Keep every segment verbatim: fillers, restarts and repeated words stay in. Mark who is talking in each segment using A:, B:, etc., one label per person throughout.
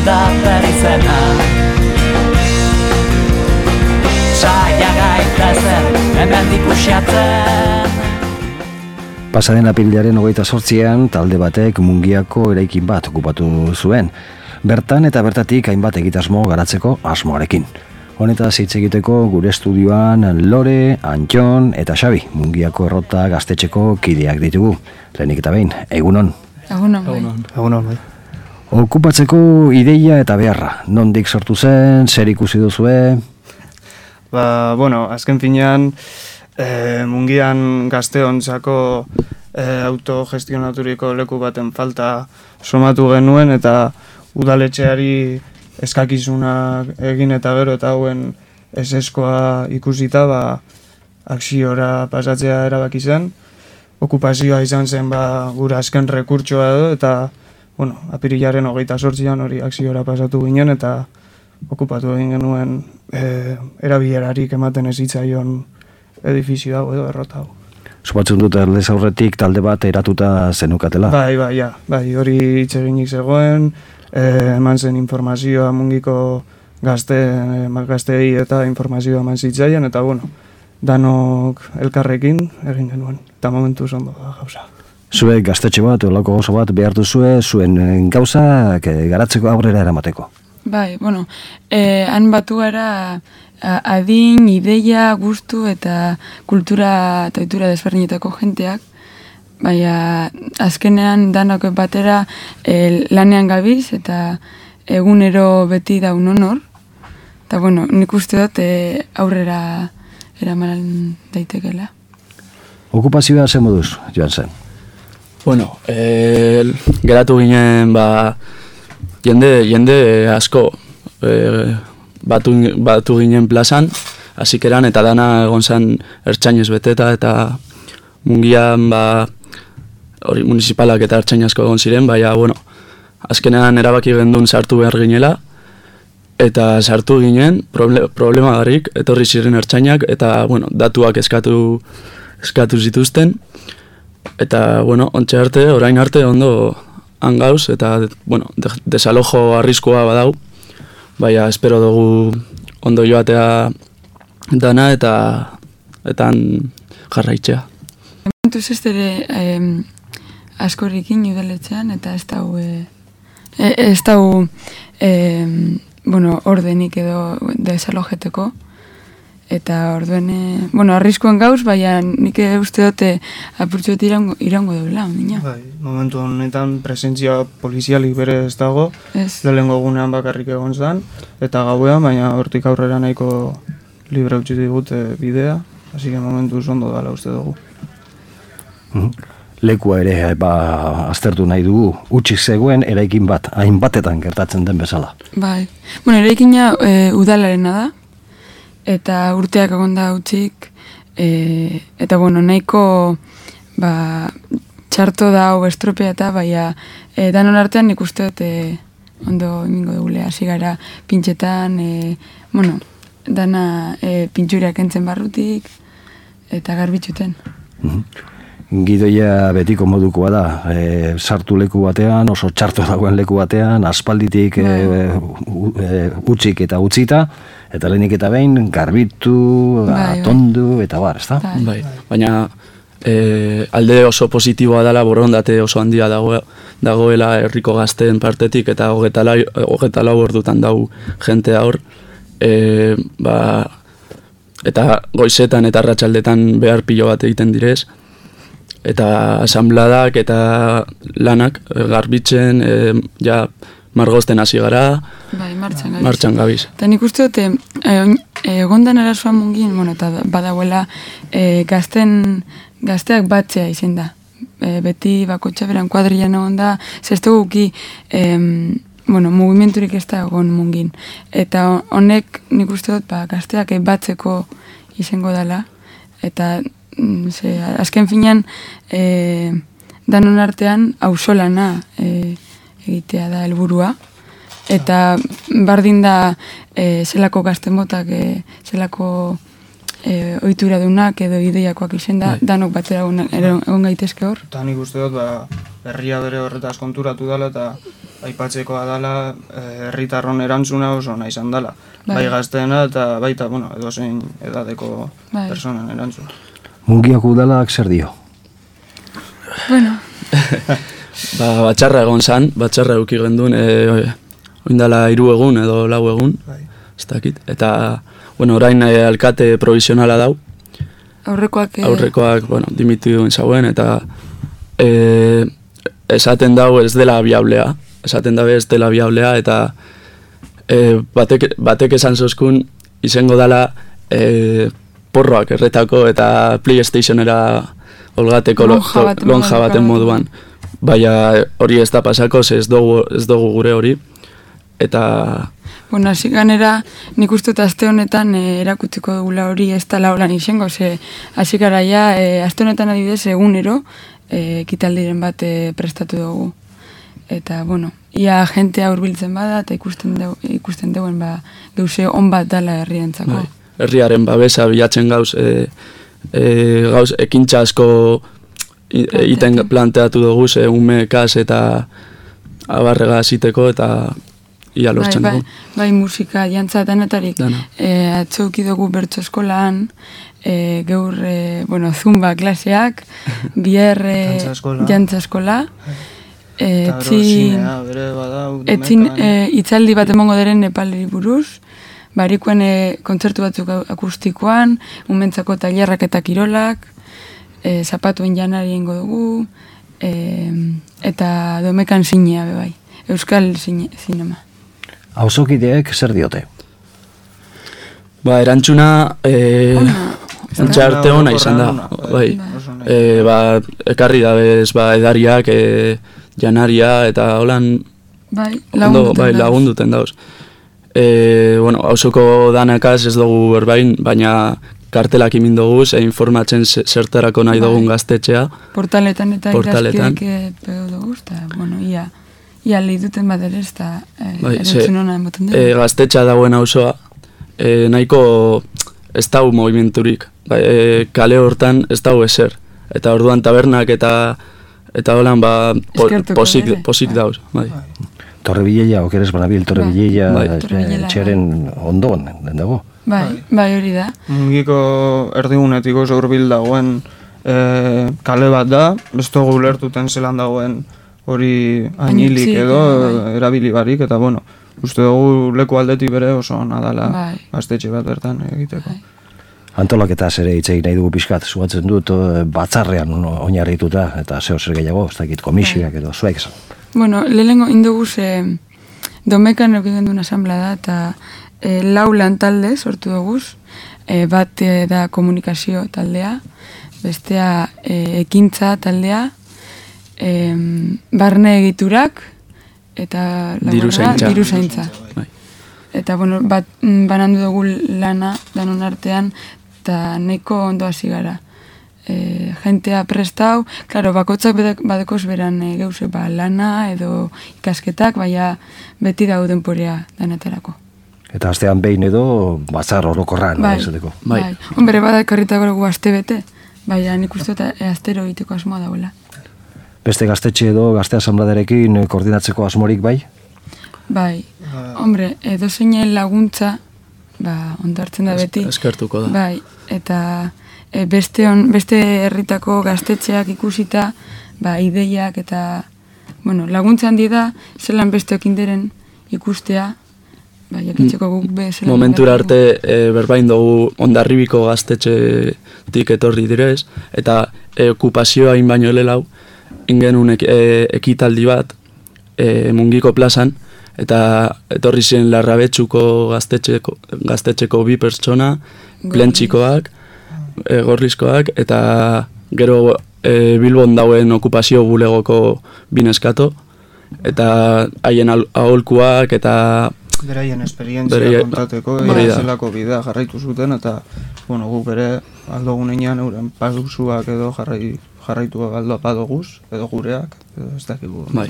A: da berizena. Saia gaitezen, hemen dikusiatzen.
B: Pasaden apirilaren hogeita zortzian talde batek Mungiako eraikin bat okupatu zuen. Bertan eta bertatik hainbat egitasmo garatzeko asmoarekin. Honetaz hitz egiteko gure estudioan Lore, Antxon eta Xabi, Mungiako errota gaztetxeko kideak ditugu. Lehenik eta behin, egunon.
C: Egunon, bai.
D: Egunon, bai.
B: Okupatzeko ideia eta beharra. Nondik sortu zen, zer ikusi duzue?
D: Ba, bueno, azken finean, e, Mungian gazteontzako e, autogestionaturiko leku baten falta somatu genuen eta udaletxeari eskakizunak egin eta gero eta hauen eseskoa ikusita, ba, akziora pasatzea erabaki zen. Okupazioa izan zen ba, gure azken rekurtsoa edo eta bueno, apirilaren hogeita zortzian hori akziora pasatu ginen eta okupatu egin genuen e, erabilerarik ematen ez hitzaion edifizio hau edo errota hau.
B: Supatzen dut aldez aurretik talde bat eratuta zenukatela?
D: Bai, bai, ja, bai, hori hitz eginik zegoen, e, eman zen informazioa Mungiko gazte, e, gazteei eta informazioa eman zitzaien, eta bueno, danok elkarrekin egin genuen, eta momentu zondo da gauza.
B: Zuek gaztetxe bat, olako oso bat behar duzue, zuen gauzak garatzeko aurrera eramateko?
C: Bai, bueno, eh, han batu gara adin, ideia, gustu eta kultura eta ohitura desberdinetako jenteak, baina azkenean danok batera eh, lanean gabiz eta egunero beti daun honor, eta bueno, nik uste dut eh, aurrera eraman daitekela.
B: Okupazioa zen moduz, joan zen?
E: Bueno, eh, geratu ginen, ba, jende, jende asko eh, batu, batu ginen plazan, hasikeran eta dana egon zen ertzainez beteta eta Mungian, ba, hori municipalak eta ertzain asko egon ziren, baina, bueno, azkenean erabaki gendun sartu behar ginela, eta sartu ginen, proble problema garrik, etorri ziren ertzainak, eta, bueno, datuak eskatu, eskatu zituzten, eta, bueno, ontxe arte, orain arte, ondo hangauz, eta, bueno, de desalojo arriskoa badau, baina espero dugu ondo joatea dana, eta eta jarraitzea.
C: Momentuz ez ere eh, askorikin udaletxean, eta ez dau, eh, ez dau, eh, bueno, ordenik edo desalojeteko, eta orduen, eh, bueno, arriskoan gauz, baina nik uste dute apurtxot irango, irango deula, ondina.
D: Bai, momentu honetan presentzia polizialik bere ez dago, lehengo egunean bakarrik egon zen, eta gauean, baina hortik aurrera nahiko libre utzi digute bidea, hasi que momentu ondo dala uste dugu.
B: Lekua ere, ba, aztertu nahi dugu, utxik zegoen eraikin bat, hainbatetan gertatzen den bezala.
C: Bai, bueno, eraikina e, udalarena da, eta urteak egon da utxik, e, eta bueno, nahiko ba, txarto da hau estropea eta baina e, danon artean nik uste dut e, ondo emingo dugule, hasi gara pintxetan, e, bueno, dana e, pintxuriak entzen barrutik, eta garbitxuten.
B: Mm-hmm. Gidoia betiko modukoa da, e, sartu leku batean, oso txarto dagoen leku batean, aspalditik e, e, utxik eta utzita, eta lehenik eta behin garbitu, bai, atondu, bai. Eta bar, ezta?
E: Bai. Bai. Baina e, alde oso positiboa dela, borondate oso handia dago, dagoela herriko gazteen partetik, eta hogeta lau ordutan dago jentea hor, e, ba, eta goizetan eta arratsaldetan behar pilo bat egiten direz, eta asambladak eta lanak garbitzen, e, ja margozten hasi gara,
C: bai, martxan gabiz.
E: Martxan gabiz.
C: Eta nik uste dute, egondan e, arazoa Mungin, bueno, eta badagoela e, gazten, gazteak batzea izen da. E, beti bakotxa beran kuadrilan egon da, zertu guki, e, bueno, mugimenturik ez da egon Mungin. Eta honek nik uste dut, ba, gazteak batzeko izango dela, eta Ze, azken finean e, danon artean auzolana e, egitea da helburua, eta bardin da e, zelako gazten botak, e, zelako e, ohitura dunak edo ideiakoak izen da, bai. Danok batera egon gaitezke hor.
D: Eta nik uste dut, ba, herria bere horretaz konturatu dela, eta aipatzekoa dela herritarron erantzuna oso ona izan dela.
C: Bai.
D: Bai gazteena eta baita, bueno, edozein edadeko
C: Bai.
D: personen erantzuna.
B: Mungiako udalak zer dio?
C: Bueno,
E: Ba, batxarra egon zan, batxarra euki gendun, e, oindala hiru egun edo lau egun,
D: Bai.
E: ez dakit. Eta, bueno, orain e, alkate provisionala dau,
C: aurrekoak... eh,
E: aurrekoak, bueno, dimitiu zauen, eta e, esaten dau ez dela biablea, esaten dabe ez dela biablea, eta e, batek, batek esan zozkun izango dela e, porroak erretako eta PlayStationera olgateko lo-
C: Lonja baten
E: lonja
C: moduan
E: baten
C: kargatu.
E: moduan. Baina hori ez da pasako, ze ez dugu, ez dugu gure hori, eta
C: Bueno, hasi ganera, nik uste dut aste honetan e, erakutziko dugula hori ez da laulan izango, ze hasi gara ja, e, aste honetan adibidez egunero, e, ekitaldiren bat e, prestatu dugu. Eta, bueno, ia jentea hurbiltzen bada, eta ikusten, deu, ikusten deuen, ba, geuse on bat dala herrientzako.
E: bai, herriaren babesa bilatzen gauz, e, e, gauz ekintza asko i- egiten planteatu dugu, ze ume kas eta abarrega ziteko, eta ia lortzen
C: bai,
E: dugu.
C: bai, bai, musika, jantza, danetarik.
E: Dana.
C: E, atzouki dugu bertso eskolan, e, geur, e, bueno, zumba klaseak, bier e,
D: Jantza eskola.
C: jantza eskola, e,
D: Eta gero
C: etzin,
D: zinea bere badau,
C: etzin
D: Domekan.
C: e, itzaldi bat emongo deren Nepaliri buruz, barikoen e, kontzertu batzuk au- akustikoan, umentzako tailerrak eta kirolak, e, zapatuen janari ingo dugu, e, eta Domekan zinea be bai, Euskal zine, zinema.
B: Auzokideek zer diote?
E: Ba, erantzuna, e,
C: Ona,
E: antza arte ona izan da,
D: Ona,
E: bai.
D: oso nahi.
E: E, ba, ekarri dabez, ba, edariak, e, janaria, eta holan,
C: Bai,
E: ondo,
C: lagunduten
E: bai,
C: dauz.
E: lagunduten dauz. E, bueno, hausoko danakaz ez dugu berbain, baina kartelak imin dugu, ze informatzen ze- zertarako nahi
C: Bai.
E: dugun gaztetxea.
C: Portaletan eta
E: Portaletan.
C: idazkiek pego dugu, eta, bueno, ia, ia lehiduten badere ez da, e,
E: Bai, ze,
C: erantzun hona emoten dugu.
E: e, gaztetxa dagoen auzoa, e, nahiko ez dau movimenturik. Bai, e, kale hortan ez dau ezer. Eta orduan tabernak eta eta holan ba, po,
C: Eskertuko
E: posik,
C: dere.
E: posik
C: Bai.
E: dauz. Bai.
B: Torrebilela, okeres banabil, Torrebilela,
E: Bai.
B: eh,
C: Torrebilela,
B: etxeren ondoan, den dago.
C: Bai, bai hori da.
D: Mungiko erdigunetik oso hurbil dagoen e, kale bat da, ez dugu ulertuten zelan dagoen hori ainilik
C: Ainitzik,
D: edo
C: bai.
D: erabili barik, eta bueno, uste dugu leku aldetik bere oso ona dela
C: Bai.
D: gaztetxe bat bertan egiteko.
B: Antolaketaz ere hitz egin nahi dugu pixkat, zuatzen dut eh, batzarrean no, oinarrituta, eta zeo zer gehiago, ez dakit komisioak edo zuek esan.
C: Bueno, lehenengo indugu ze Domekan eukigen duen asamblea da, eta e, lau lan talde sortu duguz, e, bat e, da komunikazio taldea, bestea e, ekintza taldea, e, barne egiturak, eta laugarrena,
E: Diruzaintza.
C: diruzaintza.
E: Bai.
C: Eta, bueno, bat mm, banandu dugu lana danon artean, eta nahiko ondo hasi gara. E, jentea prestau, claro, bakotzak bedek- badekoz beran e, geuse, ba, lana edo ikasketak, baina beti dau denporea danetarako.
B: Eta astean behin edo batzar orokorran,
C: Bai,
B: esateko.
E: Bai.
C: bai. Hombre, bada ekarritako dugu aste bete, baina nik uste eta e, astero egiteko asmoa dagoela.
B: Beste gaztetxe edo gazte asambladarekin eh, koordinatzeko asmorik bai?
C: Bai, hombre, edo zeinen laguntza, ba, ondo hartzen da beti.
E: Eskertuko da.
C: Bai, eta e, beste, on, beste herritako gaztetxeak ikusita, ba, ideiak eta, bueno, laguntza handi da, zelan besteok inderen ikustea, ba, jakitzeko guk be zelan
E: Momentura
C: indartu.
E: arte e, berbain dugu Hondarribiko gaztetxetik etorri direz, eta e, okupazioa in baino lelau, ingenun ek, e, ekitaldi bat e, Mungiko plazan, eta etorri ziren Larrabetxuko gaztetxeko, gaztetxeko bi pertsona, plentxikoak, e, gorrizkoak, eta gero e, Bilbon dauen okupazio bulegoko bineskato, eta haien al- aholkuak, eta
D: Beraien esperientzia
E: Beraien-
D: kontateko,
E: hori
D: ea
E: da.
D: zelako bidea jarraitu zuten, eta bueno, guk ere aldogunean euren pausuak edo jarrai, jarraitu aldo badoguz, edo gureak, edo ez dakigu.
E: Bai.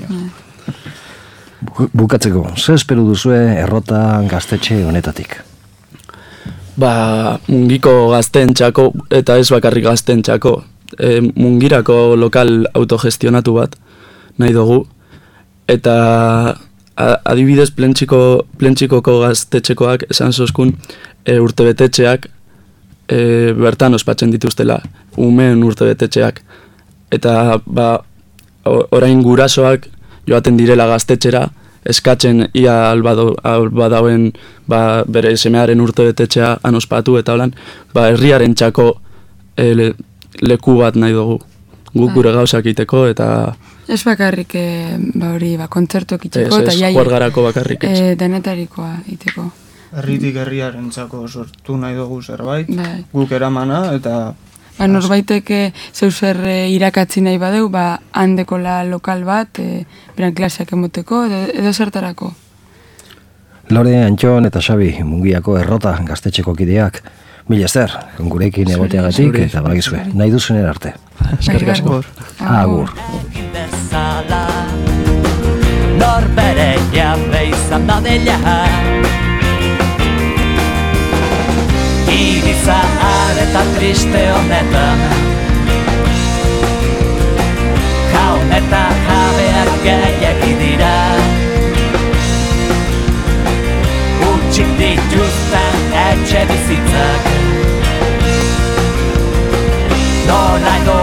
B: Bu- Bukatzeko, ze espero duzue errota gaztetxe honetatik?
E: Ba, mungiko gazteentzako eta ez bakarrik gazteentzako, e, mungirako lokal autogestionatu bat nahi dugu, Eta a, adibidez plentsiko, plentsikoko gaztetxekoak esan zozkun e, urtebetetxeak e, bertan ospatzen dituztela, umeen urtebetetxeak. Eta ba, orain gurasoak joaten direla gaztetxera, eskatzen ia albado, albadauen ba, bere semearen urtebetetxea anospatu eta holan, ba, herriaren txako e, le, leku bat nahi dugu. Guk gure gauzak iteko eta...
C: Ez bakarrik, e, ba hori, ba, kontzertuak iteko
E: eta
C: jaiak.
E: Ez, juargarako bakarrik ez.
C: E, denetarikoa iteko.
D: Herritik herriaren txako sortu nahi dugu zerbait,
C: Bai.
D: guk eramana eta...
C: Ba, norbaiteke zeu zer e, irakatzi nahi badeu, ba, handekola lokal bat, e, beran klaseak emoteko, edo, edo zertarako.
B: Lore, Antxon eta Xabi, Mungiako errota gaztetxeko kideak, mila esker, gurekin egoteagatik eta bagizue, nahi duzunen arte.
E: Eskerrik asko.
B: Agur.
A: Bezala, nor bere jabe izan dadila, hiri zahar eta triste honetan, jaun eta jabeak gehiagi dira, utxik dituzten etxe bizitzak, nola edo